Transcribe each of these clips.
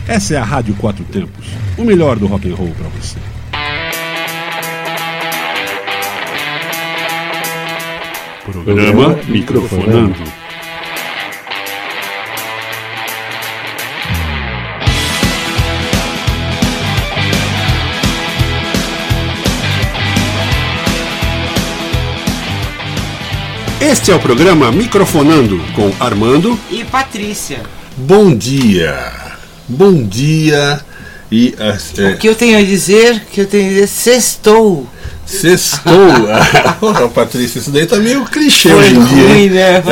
Essa é a Rádio Quatro Tempos, o melhor do rock and roll para você. Programa Microfonando. Este é o programa Microfonando com Armando e Patrícia. Bom dia e o que eu tenho a dizer? Sextou. Patrícia, isso daí tá meio clichê hoje em dia. Ruim, né?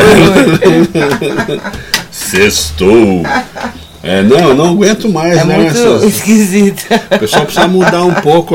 Sextou. Não aguento mais, né? Muito esquisito. O pessoal precisa mudar um pouco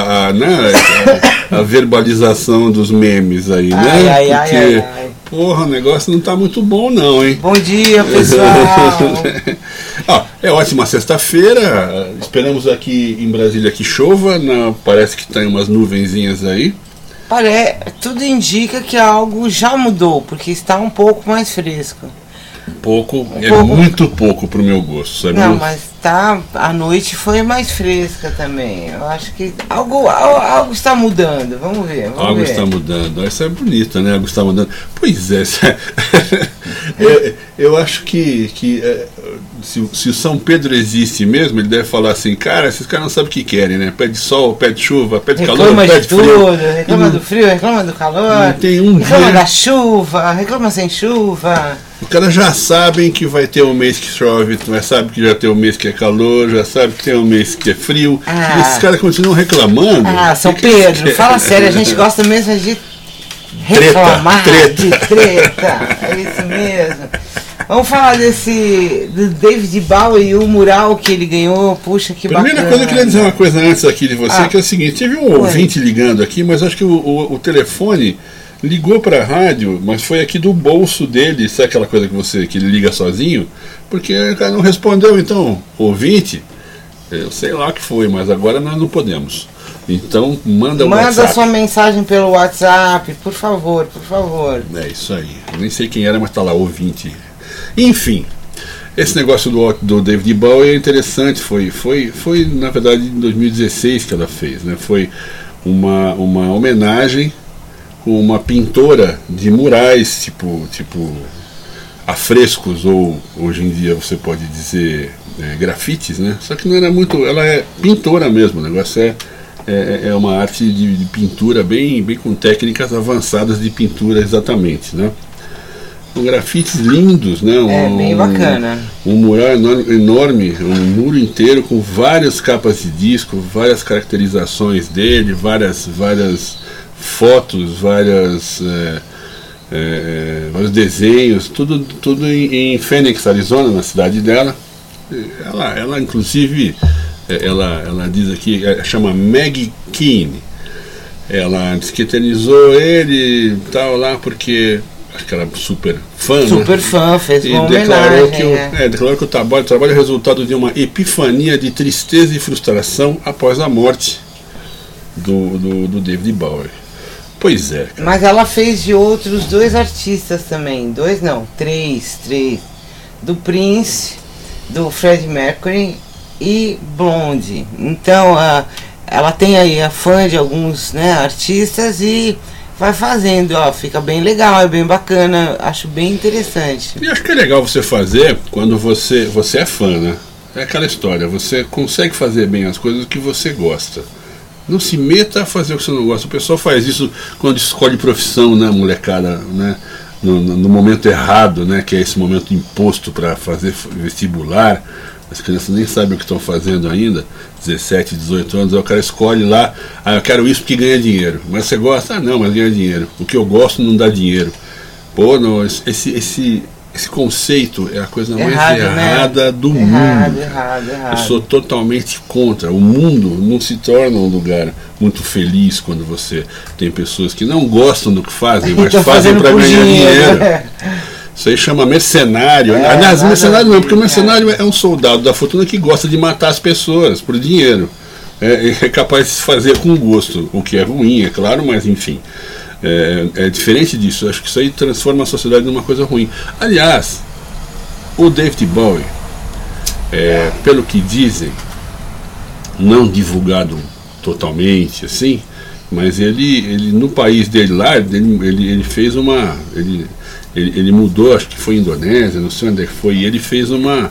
a verbalização dos memes aí, né? Porque, porra, o negócio não tá muito bom não, hein? Bom dia, pessoal. É ótima sexta-feira. Esperamos aqui em Brasília que chova. Parece que tem umas nuvenzinhas aí. Tudo indica que algo já mudou, porque está um pouco mais fresco. Muito pouco pro meu gosto, sabe? Não, mas a noite foi mais fresca também. Eu acho que algo está mudando. Vamos ver. Algo está mudando. Essa é bonita, né? Algo está mudando. Pois é. Eu acho que se o São Pedro existe mesmo, ele deve falar assim, cara, esses caras não sabem o que querem, né? Pede sol, pede chuva, pede calor, pede frio. Reclama do frio, reclama do calor, reclama da chuva, reclama sem chuva. Os caras já sabem que vai ter um mês que chove, já sabe que já tem um mês que é calor, já sabe que tem um mês que é frio. E esses caras continuam reclamando. São Pedro, fala sério, a gente gosta mesmo de reclamar, de treta. É isso mesmo. Vamos falar do David Bowie e o mural que ele ganhou. Puxa, que bacana. Primeira coisa, eu queria dizer uma coisa antes aqui de você, que é o seguinte, teve um ouvinte ligando aqui, mas acho que o telefone ligou para a rádio, mas foi aqui do bolso dele, sabe aquela coisa que ele liga sozinho? Porque o cara não respondeu, então, ouvinte, eu sei lá o que foi, mas agora nós não podemos. Então, manda sua mensagem pelo WhatsApp, por favor. É isso aí, eu nem sei quem era, mas tá lá, ouvinte. Enfim, esse negócio do David Bowie é interessante, foi na verdade em 2016 que ela fez, né? Foi uma homenagem com uma pintora de murais, tipo afrescos, ou hoje em dia você pode dizer grafites, né? Só que não era muito, ela é pintora mesmo, o negócio é uma arte de pintura bem com técnicas avançadas de pintura exatamente, né? Com grafites lindos, né? Bem bacana. Um mural enorme, um muro inteiro com várias capas de disco, várias caracterizações dele, várias fotos, vários desenhos, tudo em Phoenix, Arizona, na cidade dela. Ela inclusive, ela diz aqui, chama Maggie Keane. Ela diz que eternizou ele tal lá porque acho que era super fã, fez uma homenagem. Declarou que o trabalho é o resultado de uma epifania de tristeza e frustração após a morte do David Bowie. Pois é, cara. Mas ela fez de outros 2 artistas também. 2 não, 3. Do Prince, do Freddie Mercury e Blonde. Então ela tem aí a fã de alguns, né, artistas e vai fazendo, fica bem legal, é bem bacana, acho bem interessante. E acho que é legal você fazer quando você é fã, né? É aquela história, você consegue fazer bem as coisas que você gosta. Não se meta a fazer o que você não gosta. O pessoal faz isso quando escolhe profissão, né, molecada, né? No momento errado, né, que é esse momento imposto para fazer vestibular. As crianças nem sabem o que estão fazendo ainda, 17, 18 anos, aí o cara escolhe lá, eu quero isso porque ganha dinheiro. Mas você gosta? Não, mas ganha dinheiro. O que eu gosto não dá dinheiro. Pô, não, esse conceito é a coisa mais errada do mundo. Errado. Eu sou totalmente contra. O mundo não se torna um lugar muito feliz quando você tem pessoas que não gostam do que fazem, mas fazem para ganhar dinheiro. Isso aí chama mercenário. Aliás, mercenário não, porque o mercenário é um soldado da fortuna que gosta de matar as pessoas por dinheiro. É capaz de se fazer com gosto, o que é ruim, é claro, mas enfim. É diferente disso. Acho que isso aí transforma a sociedade numa coisa ruim. Aliás, o David Bowie, pelo que dizem, não divulgado totalmente assim, mas ele no país dele lá, ele fez uma, ele mudou, acho que foi Indonésia, não sei onde é que foi, e ele fez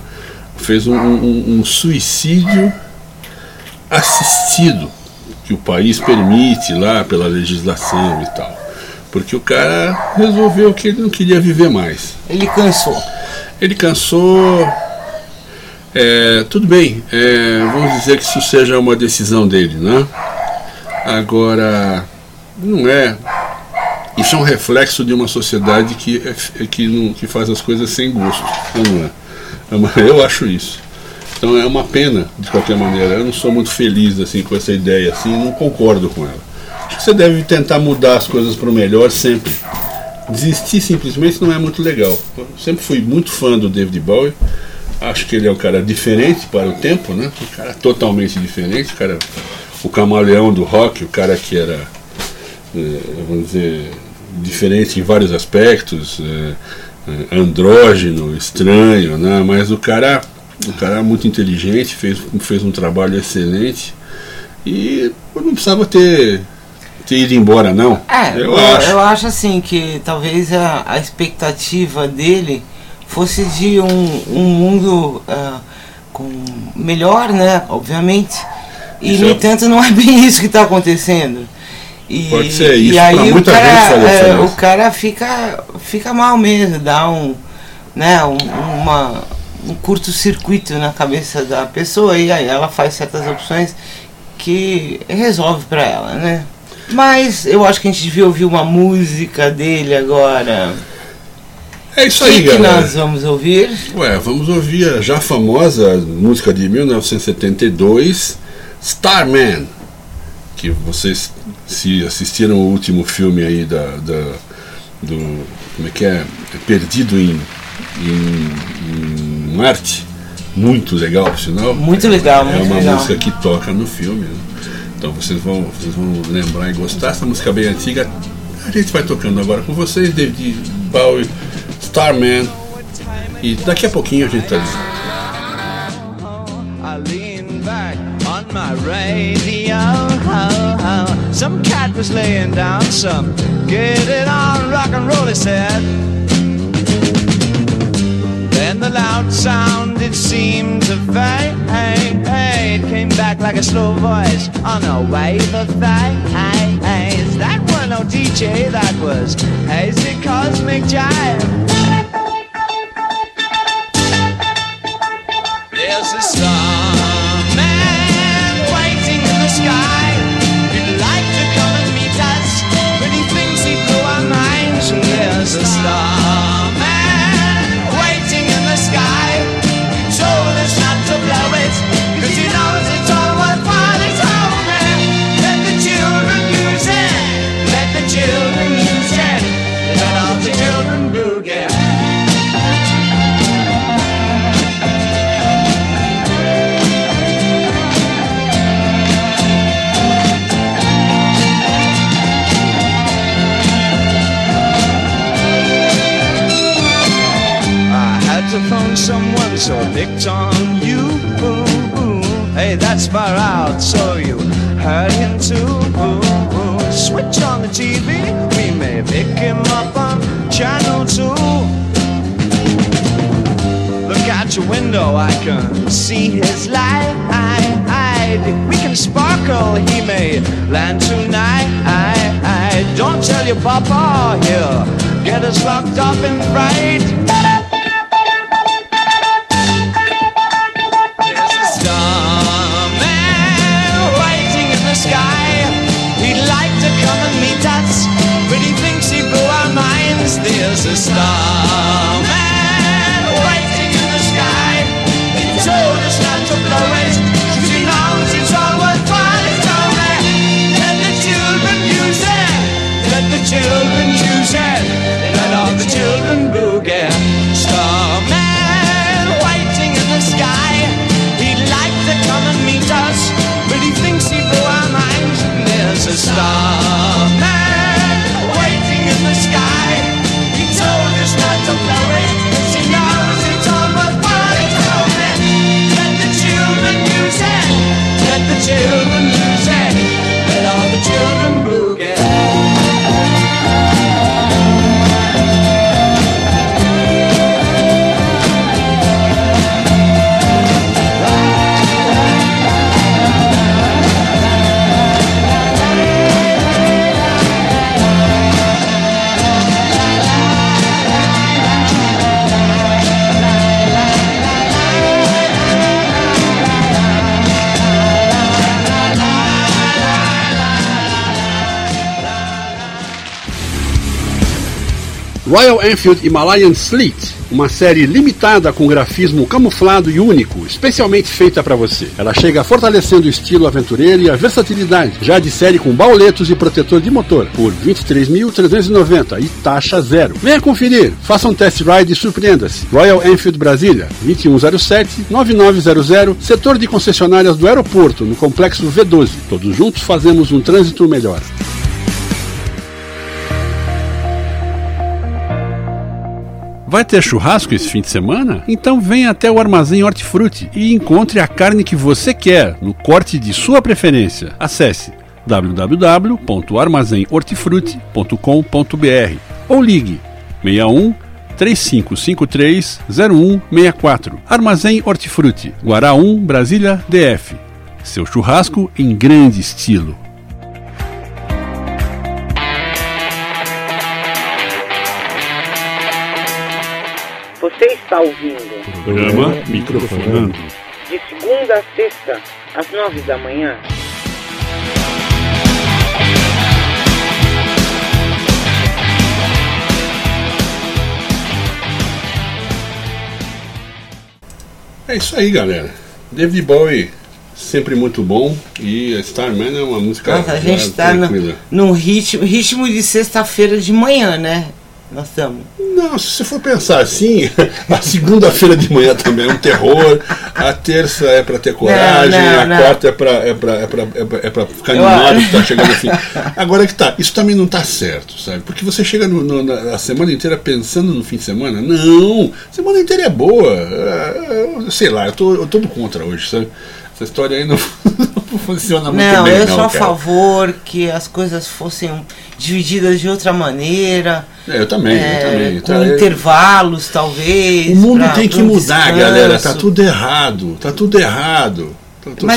um suicídio assistido, que o país permite lá pela legislação e tal, porque o cara resolveu que ele não queria viver mais. Ele cansou. Tudo bem, vamos dizer que isso seja uma decisão dele, né? Agora, não é. Isso é um reflexo de uma sociedade que faz as coisas sem gosto, não é? Eu acho isso. Então é uma pena, de qualquer maneira. Eu não sou muito feliz assim, com essa ideia, assim, não concordo com ela. Acho que você deve tentar mudar as coisas para o melhor sempre. Desistir simplesmente não é muito legal. Eu sempre fui muito fã do David Bowie. Acho que ele é um cara diferente para o tempo, né? Um cara totalmente diferente, o camaleão do rock, o cara que era, vamos dizer, diferente em vários aspectos, andrógeno, estranho, né? Mas o cara muito inteligente, fez um trabalho excelente e não precisava ter ido embora, não. Eu acho assim que talvez a expectativa dele fosse de um mundo melhor, né? Obviamente. E no entanto não é bem isso que está acontecendo. Pode ser isso. E aí muita o cara fica mal mesmo, dá um curto-circuito na cabeça da pessoa e aí ela faz certas opções que resolve para ela, né? Mas eu acho que a gente devia ouvir uma música dele agora. É isso aí, galera. O que nós vamos ouvir? Vamos ouvir a já famosa música de 1972, Starman, que vocês, se assistiram o último filme aí do como é que é? Perdido em Marte, muito legal, por sinal. Muito legal, muito uma legal. música que toca no filme, né? Então vocês vão lembrar e gostar. Essa música bem antiga, a gente vai tocando agora com vocês, David Bowie, Starman, e daqui a pouquinho a gente tá dizendo. Some cat was laying down some get it on rock and roll, he said. Then the loud sound it seemed to fade. Came back like a slow voice on a wave of haze. That was no DJ, that was hazy cosmic jive. There's a starman waiting in the sky. He'd like to come and meet us, but he thinks he'd blow our minds. And there's a starman waiting in the sky. He told us not to blow it, 'cause he knows it's all worthwhile. He told me, let the children use it, let the children use it, let all the children boogie. To phone someone, so I picked on you. Hey, that's far out, so you heard him too. Switch on the TV, we may pick him up on channel 2. Look out your window, I can see his light. We can sparkle, he may land tonight. Don't tell your papa, he'll get us locked up in fright. There's a starman waiting in the sky. He told us not to blow it, 'cause he knows it's all worthwhile. He told me, let the children use it, let the children use it, let all the children boogie. Royal Enfield Himalayan Sleet, uma série limitada com grafismo camuflado e único, especialmente feita para você. Ela chega fortalecendo o estilo aventureiro e a versatilidade, já de série com bauletos e protetor de motor, por R$ 23.390 e taxa zero. Venha conferir, faça um test ride e surpreenda-se. Royal Enfield Brasília, 2107-9900, setor de concessionárias do aeroporto, no complexo V12. Todos juntos fazemos um trânsito melhor. Vai ter churrasco esse fim de semana? Então venha até o Armazém Hortifruti e encontre a carne que você quer, no corte de sua preferência. Acesse www.armazenhortifruti.com.br ou ligue 61 3553 0164. Armazém Hortifruti, Guará 1, Brasília, DF. Seu churrasco em grande estilo. Você está ouvindo Programa Microfonando. de segunda a sexta, às 9 da manhã. É isso aí, galera. David Bowie, sempre muito bom. E Starman é uma música. Nossa, a gente está num ritmo de sexta-feira de manhã, né? Nós estamos. Não, se você for pensar assim, a segunda-feira de manhã também é um terror, a terça é pra ter coragem, a quarta é pra ficar animado que tá chegando ao fim. Agora que tá, isso também não tá certo, sabe? Porque você chega a semana inteira pensando no fim de semana. Não, semana inteira é boa. Sei lá, eu tô todo contra hoje, sabe? Essa história aí não funciona muito bem. Não, eu sou a favor que as coisas fossem divididas de outra maneira. Eu também. Com intervalos, talvez. O mundo tem que mudar, galera. Tá tudo errado. Mas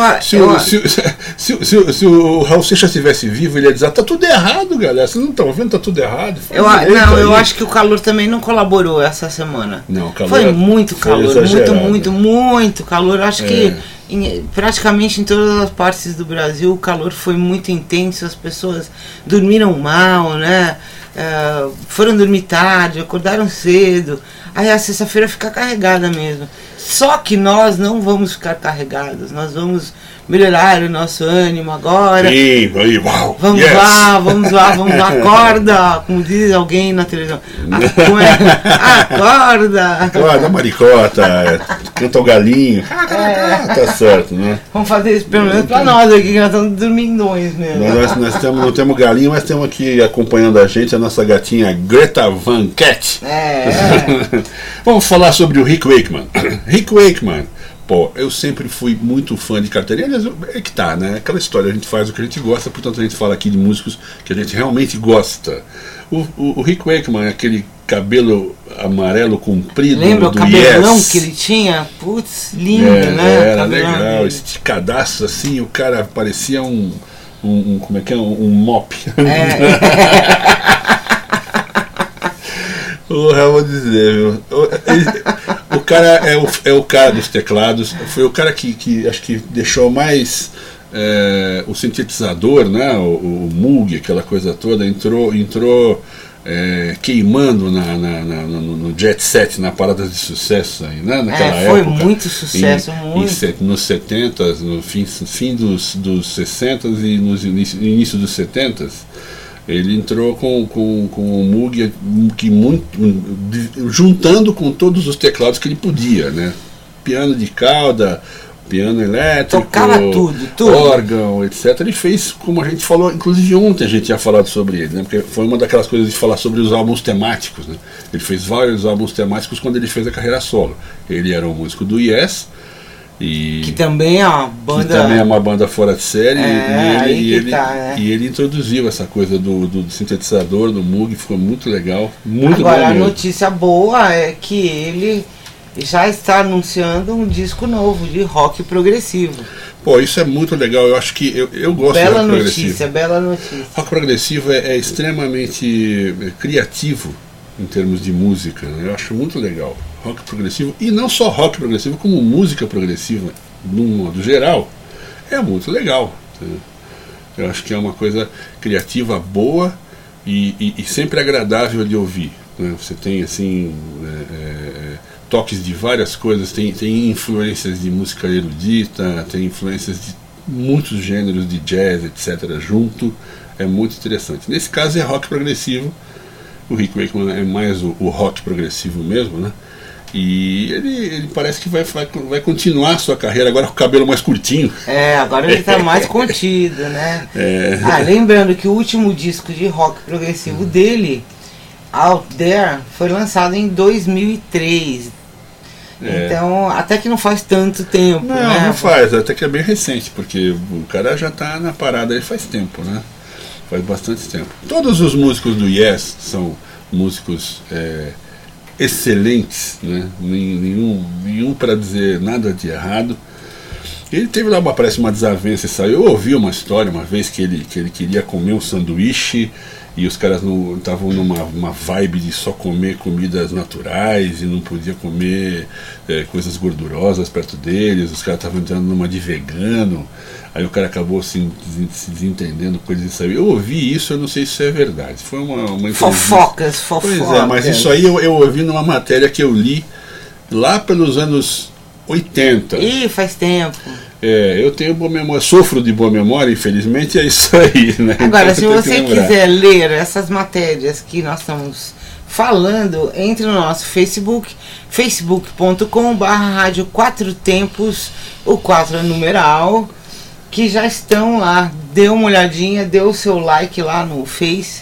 se o Raul Seixas estivesse vivo, ele ia dizer: tá tudo errado, galera. Vocês não estão vendo? Tá tudo errado. Eu acho que o calor também não colaborou essa semana. Não, o calor foi muito calor, exagerado. muito calor. Acho que praticamente em todas as partes do Brasil o calor foi muito intenso. As pessoas dormiram mal, né? Foram dormir tarde, acordaram cedo. Aí a sexta-feira fica carregada mesmo. Só que nós não vamos ficar carregados, nós vamos melhorar o nosso ânimo agora. Sim, aí, uau, vamos lá, acorda, como diz alguém na televisão. Acorda, maricota, canta o galinho. Tá certo, né? Vamos fazer isso pelo menos pra nós aqui, que nós estamos dormindões mesmo. Nós não temos galinho, mas temos aqui acompanhando a gente a nossa gatinha Greta Van Cat. Vamos falar sobre o Rick Wakeman. Rick Wakeman, pô, eu sempre fui muito fã de carteirinha. Aliás, é que tá, né? Aquela história, a gente faz o que a gente gosta, portanto a gente fala aqui de músicos que a gente realmente gosta. O Rick Wakeman, aquele cabelo amarelo comprido. Lembra do o cabelão Yes que ele tinha? Putz, lindo, né? Era legal, esticadaço assim, o cara parecia um como é que é? Um mop. Eu vou dizer, viu? O cara é o cara dos teclados, foi o cara que acho que deixou mais o sintetizador, né? O Moog, aquela coisa toda, entrou queimando no jet set, na parada de sucesso aí, né? Naquela foi época. Foi muito sucesso, nos 70s, no fim dos 60s e no início dos 70s. Ele entrou com o Moog juntando com todos os teclados que ele podia, né? Piano de cauda, piano elétrico, tocava tudo, órgão, etc. Ele fez, como a gente falou, inclusive ontem a gente tinha falado sobre ele, né? Porque foi uma daquelas coisas de falar sobre os álbuns temáticos, né? Ele fez vários álbuns temáticos quando ele fez a carreira solo. Ele era um músico do Yes, que também é uma banda. Que também é uma banda fora de série. E ele introduziu essa coisa do sintetizador, do Moog, ficou muito legal. Agora, a notícia boa é que ele já está anunciando um disco novo de rock progressivo. Pô, isso é muito legal. Eu acho que eu gosto de rock progressivo. Bela notícia. Rock progressivo é extremamente criativo em termos de música, né? Eu acho muito legal. Rock progressivo, e não só rock progressivo, como música progressiva, no modo geral, é muito legal. Né? Eu acho que é uma coisa criativa, boa e sempre agradável de ouvir. né? Você tem assim toques de várias coisas, tem influências de música erudita, tem influências de muitos gêneros de jazz, etc. junto. É muito interessante. Nesse caso é rock progressivo. O Rick Wakeman é mais o rock progressivo mesmo, né? E ele parece que vai continuar a sua carreira agora com o cabelo mais curtinho. Agora ele está mais contido, né? Lembrando que o último disco de rock progressivo dele, Out There, foi lançado em 2003. Então, até que não faz tanto tempo. Não faz, até que é bem recente, porque o cara já está na parada aí faz tempo, né? Faz bastante tempo. Todos os músicos do Yes são músicos excelentes, né? Nenhum para dizer nada de errado. Ele teve lá parece uma desavença e saiu. Eu ouvi uma história uma vez que ele queria comer um sanduíche e os caras estavam numa vibe de só comer comidas naturais e não podia comer coisas gordurosas perto deles. Os caras estavam entrando numa de vegano. Aí o cara acabou se desentendendo, coisas e saiu. Eu ouvi isso, eu não sei se isso é verdade. Foi uma fofocas. Pois é, mas isso aí eu ouvi numa matéria que eu li lá pelos anos 80. Ih, faz tempo. Eu tenho boa memória, sofro de boa memória, infelizmente, é isso aí, né? Agora, então, se você quiser ler essas matérias que nós estamos falando, entre no nosso Facebook, facebook.com/rádio 4 tempos, o 4 é numeral, que já estão lá. Dê uma olhadinha, dê o seu like lá no Face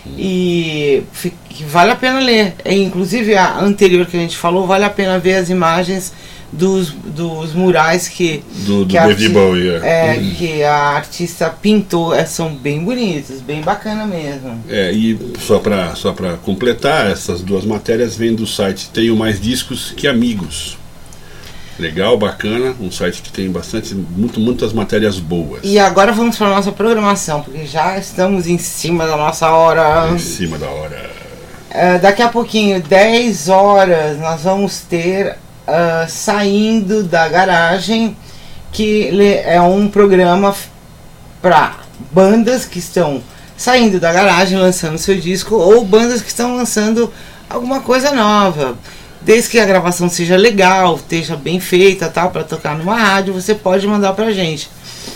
e vale a pena ler. Inclusive a anterior que a gente falou, vale a pena ver as imagens dos murais que David Bowie, que a artista pintou. São bem bonitos, bem bacana mesmo. E só para completar, essas duas matérias vêm do site Tenho Mais Discos Que Amigos. Legal, bacana, um site que tem muitas matérias boas. E agora vamos para a nossa programação, porque já estamos em cima da nossa hora. Em cima da hora. Daqui a pouquinho, 10 horas, nós vamos ter Saindo da Garagem, que é um programa para bandas que estão saindo da garagem, lançando seu disco, ou bandas que estão lançando alguma coisa nova. Desde que a gravação seja legal, esteja bem feita, tal, para tocar numa rádio, você pode mandar pra gente.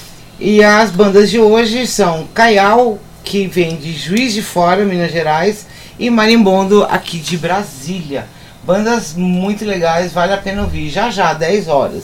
E as bandas de hoje são Caial, que vem de Juiz de Fora, Minas Gerais, e Marimbondo, aqui de Brasília. Bandas muito legais, vale a pena ouvir. Já, 10 horas.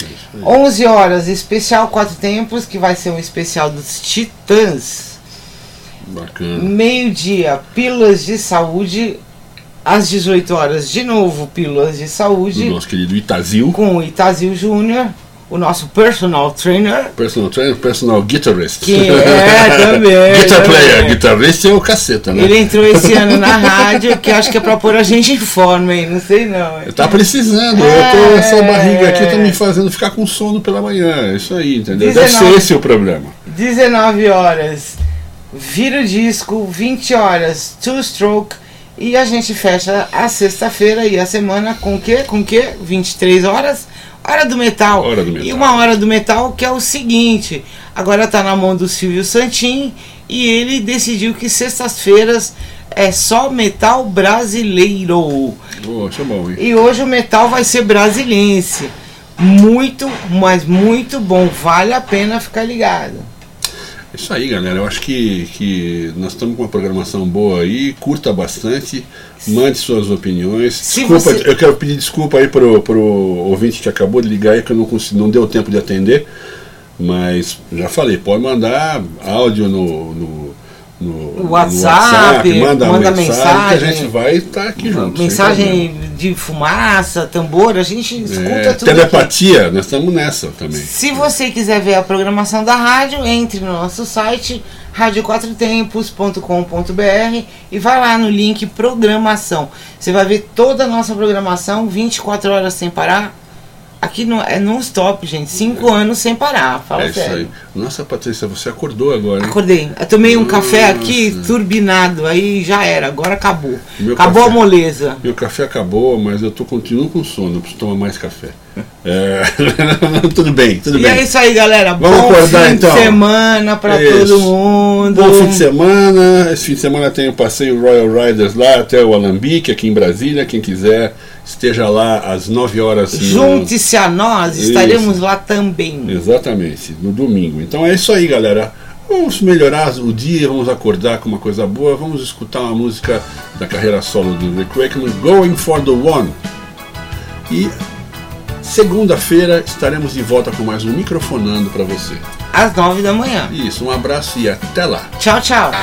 11 horas, especial 4 tempos, que vai ser um especial dos Titãs. Bacana. Meio-dia, Pílulas de Saúde. Às 18 horas, de novo, Pílulas de Saúde. Do nosso querido Itazil. Com o Itazil Júnior, o nosso personal trainer. Personal guitarist. Que também. Guitar player, guitarrista é o caceta, né? Ele entrou esse ano na rádio, que acho que é pra pôr a gente em forma, hein? Não sei não. Tá precisando, essa barriga aqui tá me fazendo ficar com sono pela manhã. Isso aí, entendeu? Deve ser esse o problema. 19 horas, vira o disco, 20 horas, Two Stroke. E a gente fecha a sexta-feira e a semana com o quê? 23 horas? Hora do Metal. E uma hora do metal que é o seguinte: agora tá na mão do Silvio Santin e ele decidiu que sextas-feiras é só metal brasileiro. Poxa, bom, hein? E hoje o metal vai ser brasilense. Muito, mas muito bom. Vale a pena ficar ligado. Isso aí, galera, eu acho que nós estamos com uma programação boa aí, curta bastante, mande suas opiniões. Eu quero pedir desculpa aí pro ouvinte que acabou de ligar aí, que eu não deu tempo de atender, mas já falei, pode mandar áudio no WhatsApp, manda mensagem, que a gente vai estar aqui junto. Mensagem de fumaça, tambor, a gente escuta tudo. Telepatia, nós estamos nessa também. Se você quiser ver a programação da rádio, entre no nosso site radioquatrotempos.com.br e vai lá no link programação. Você vai ver toda a nossa programação 24 horas sem parar aqui é non-stop, gente. 5 anos sem parar, fala É sério. isso aí. Nossa, Patrícia, você acordou agora, hein? Acordei. Eu tomei um café Nossa. aqui, turbinado, aí já era, agora acabou. Meu Acabou café- a moleza. Meu café acabou, mas eu continuo com sono, eu preciso tomar mais café. Tudo bem, tudo E bem. é isso aí, galera. Vamos Bom acordar, fim então. de semana pra Isso. todo mundo. Bom fim de semana. Esse fim de semana tem o passeio Royal Riders lá até o Alambique, aqui em Brasília. Quem quiser, esteja lá às 9 horas. Junte-se a nós, estaremos lá também. Exatamente, no domingo. Então é isso aí, galera. Vamos melhorar o dia, vamos acordar com uma coisa boa. Vamos escutar uma música da carreira solo do Rick Wakeman, Going for the One. E segunda-feira estaremos de volta com mais um Microfonando para você. Às 9 da manhã. Isso, um abraço e até lá. Tchau, tchau.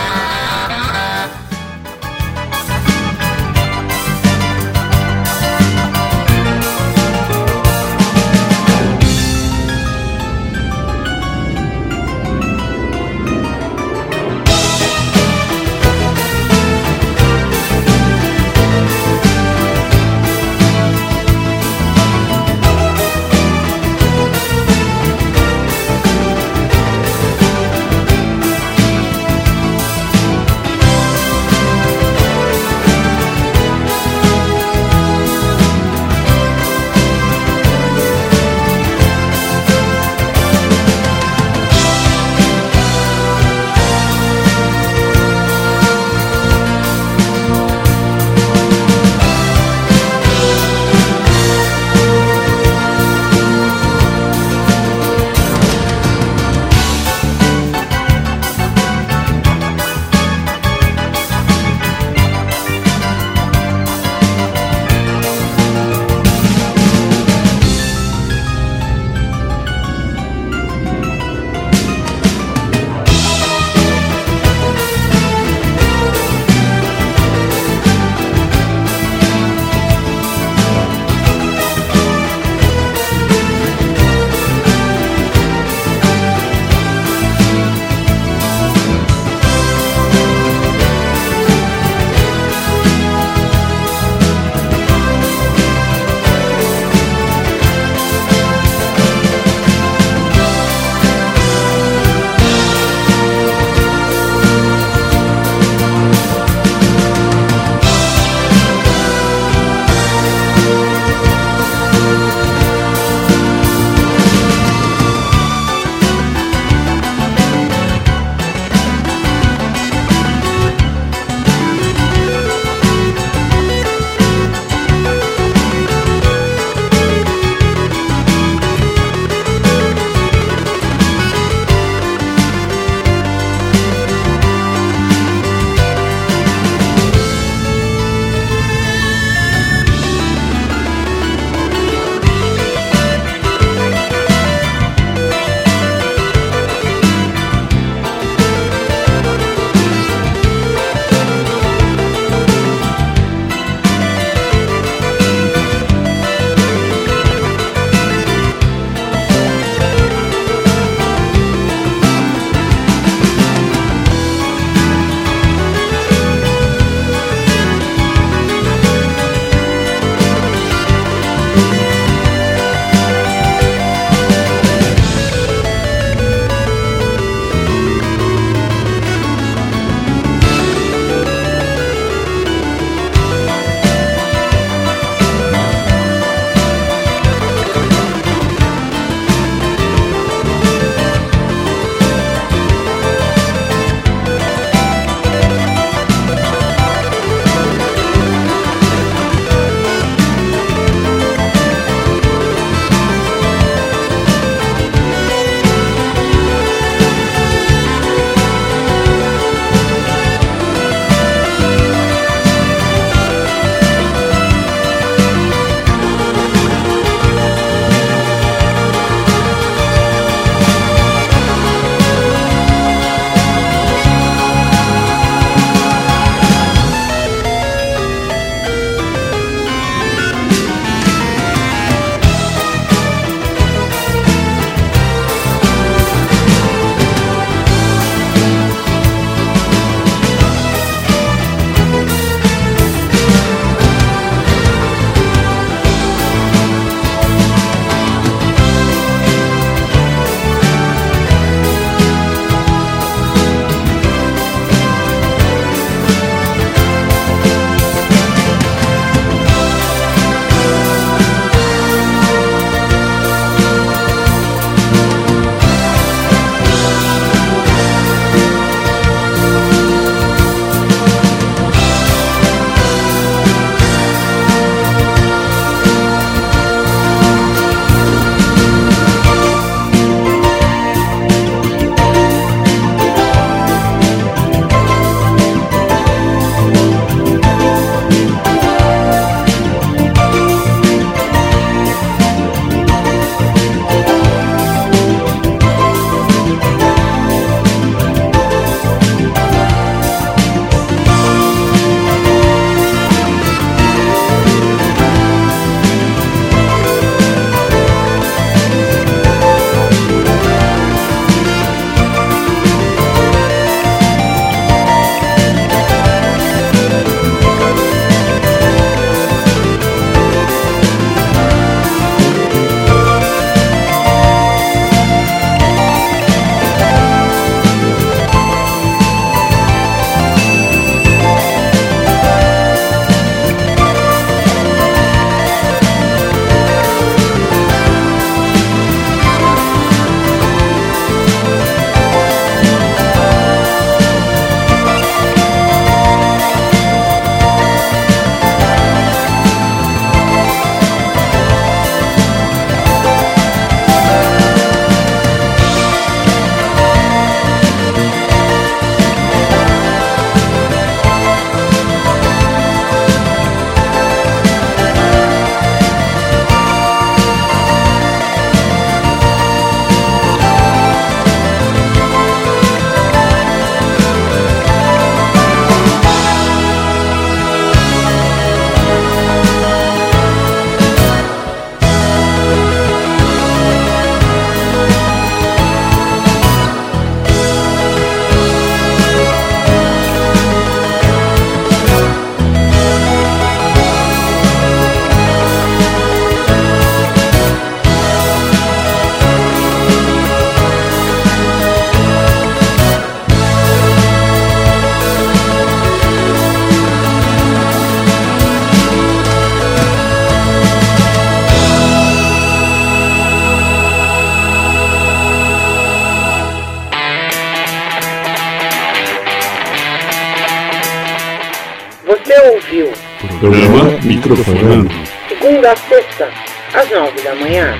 ouviu Programa Microfonando. segunda a sexta, às 9 da manhã.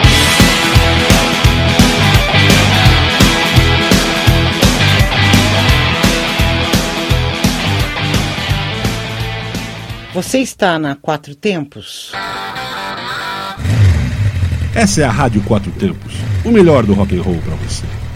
Você está na Quatro Tempos? Essa é a Rádio Quatro Tempos, o melhor do rock and roll para você.